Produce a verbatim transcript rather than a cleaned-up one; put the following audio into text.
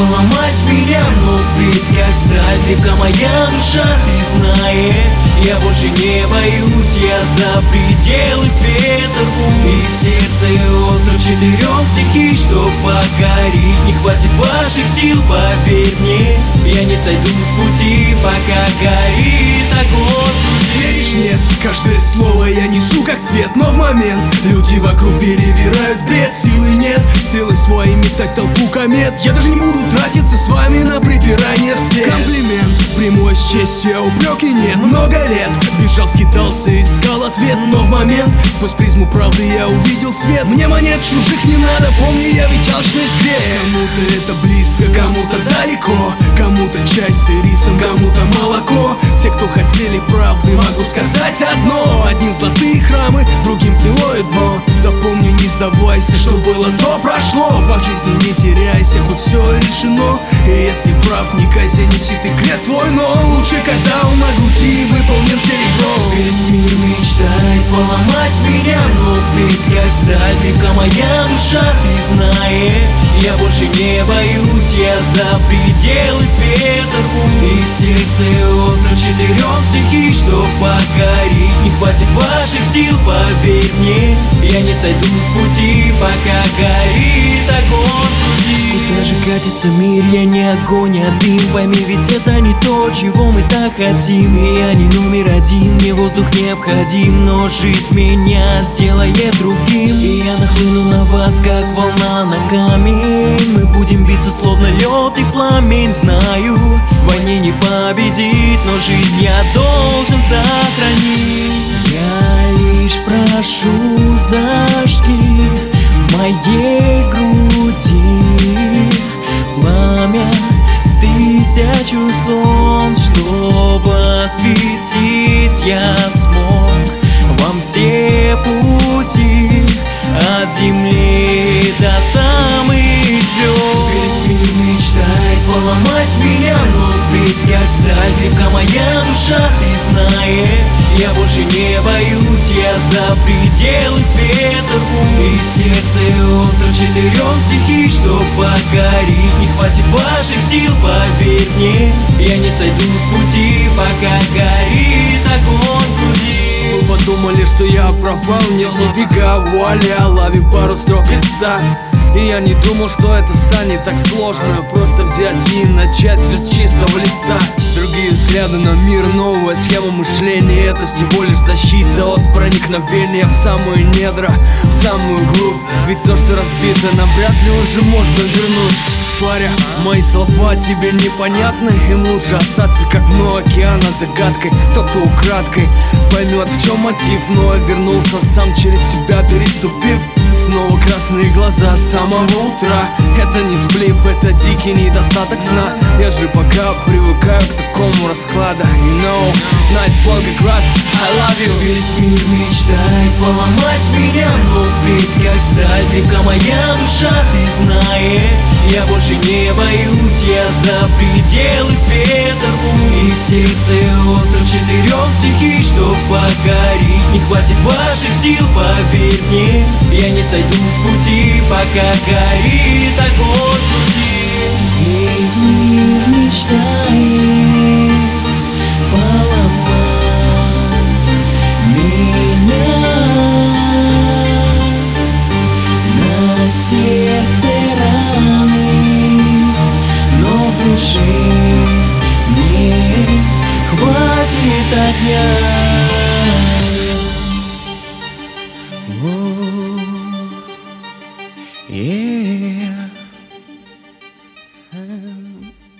поломать меня, но ведь как сталь крепка моя душа. Ты знаешь, я больше не боюсь, я за пределы света рву. И в сердце остров четырех стихий, чтоб покорить, не хватит ваших сил, поверь мне. Я не сойду с пути, пока горит огонь. Веришь, нет? Каждое слово я несу как свет, но в момент люди вокруг перевирают бред, силы нет, стрелы свои метать толпу комет. Я даже не буду тратиться с вами на припирание вслед. Комплимент прямой с честью, а упреки нет. Много лет бежал, скитался, искал ответ, но в момент сквозь призму правды я увидел свет. Мне монет чужих не надо, помни, я ведь алчный скреп. Кому-то это близко, кому-то далеко, кому-то чай с ирисом, кому-то молоко. Те, кто хотели правды, могу сказать одно: одним золотые храмы, другим гнилое дно. Запомни, не сдавайся, что было, то прошло. По жизни не теряйся, хоть все решено. И если прав, не кайся, неси ты крест свой, но лучше, когда он на груди выполнен серебром. Весь мир мечтает поломать меня, но ведь как сталь крепка моя душа. Ты знаешь, я больше не боюсь, я за пределы света рву. И в сердце остров четырех стихий, чтоб покорить, не хватит ваших сил, поверь мне. Я не сойду с пути, пока горит огонь в груди. Куда же катится мир, я не огонь, а дым. Пойми, ведь это не то, чего мы так хотим. И я не номер один, мне воздух необходим, но жизнь меня сделает другим. И я нахлыну на вас, как волна на камень. Мы будем биться, словно лед и пламень. Знаю, в войне не победить, но жизнь я должен сохранить. Я лишь прошу, зажги в моей груди пламя в тысячу солнц, чтобы осветить я смог вам все пути от земли до самых звезд. Весь мир мечтает поломать меня, но ведь как сталь крепка моя душа. Ты знаешь, я больше не боюсь, я за пределы света рву. И в сердце остров четырех стихий, чтоб покорить, не хватит ваших сил, поверь мне. Я не сойду с пути, пока горит огонь в груди. Вы подумали, что я пропал? Нет, нифига, вуаля, лови пару строк листа. И я не думал, что это станет так сложно. Просто взять и начать все с чистого листа. Другие взгляды на мир, новая схема мышления. Это всего лишь защита от проникновения в самые недра, в самую глубь. Ведь то, что разбито, навряд ли уже можно вернуть. Паря, мои слова тебе непонятны. Им лучше остаться как дно океана загадкой. Кто-то украдкой поймет, в чем мотив, но вернулся сам через себя переступив. Снова красные глаза с самого утра. Это не сплив, это дикий недостаток сна. Я же пока привыкаю к такому раскладу. You know, Night Volgograd, I love you. Весь мир мечтает поломать меня, но ведь как сталь крепка моя душа. Ты знаешь, я больше не боюсь, я за пределы света рву. И в сердце остров четырех стихий, чтоб покорить, не хватит ваших сил, поверь мне. Я не сойду с пути, пока горит огонь в груди. Весь мир мечтает поломать меня, на сердце раны, но в душе не хватит огня. Yeah.